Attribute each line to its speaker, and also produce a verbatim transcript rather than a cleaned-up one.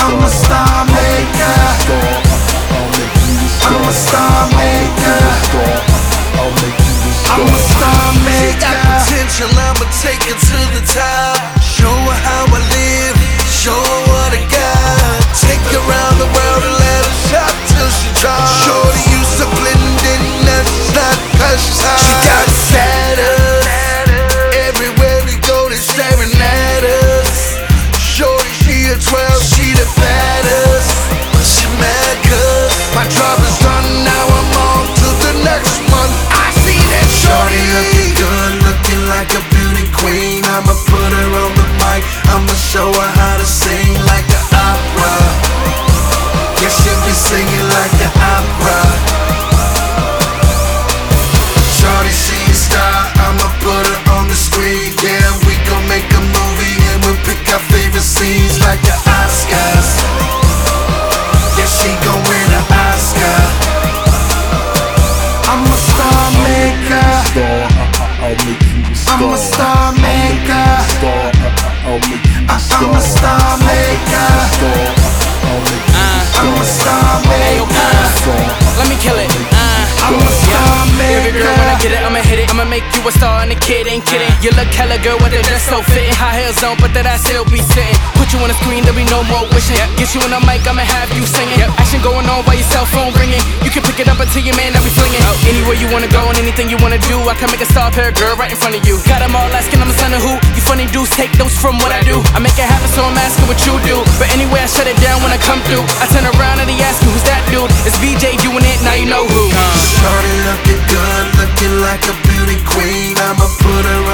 Speaker 1: I'm a star maker. I'm a star maker. I'm a star maker. She got potential, I'ma take her to the top. Show her how I live, show her what I got. Take her around the world and let her shop till she drops. Shorty used to blend in, that's not cause she's hot. She got status, everywhere we go they staring at us. Shorty, she a twelve, she the baddest. But she mad cause my job is done, now I'm on to the next one. I see that shorty looking good, looking like a beauty queen. I'ma put her on the mic, I'ma show her how to sing like an opera. Yeah, she'll be singing like an opera. Shorty, she a star, I'ma put her on the screen. Yeah, we gon' make a movie and we'll pick our favorite scenes like the Oscars. Yeah, she gon' win an Oscar. I'm a star maker. I'm a star maker. I'm a star maker. I'm a star maker.
Speaker 2: Let me kill it. Uh,
Speaker 1: I'm a star
Speaker 2: Every girl, when I get it, I'ma hit it. I'ma make you a star and the kid ain't kidding. You look hella good with the dress so fitting. High heels on, but that I still be sitting. Put you on the screen, there'll be no more wishing. Get you on the mic, I'ma have you singing. Action going on while your cell phone ringing. You can pick it up until your man that be flinging. Anywhere you wanna go and anything you wanna do, I can make a star pair girl right in front of you. Got them all asking, I'm a son of who? You funny dudes, take those from what I do. I make it happen, so I'm asking what you do. But anyway, I shut it down when I come through. I turn around and they ask me who's that dude. It's V J doing it, now you know who.
Speaker 1: Shorty looking good, looking like a beauty queen. I'ma put her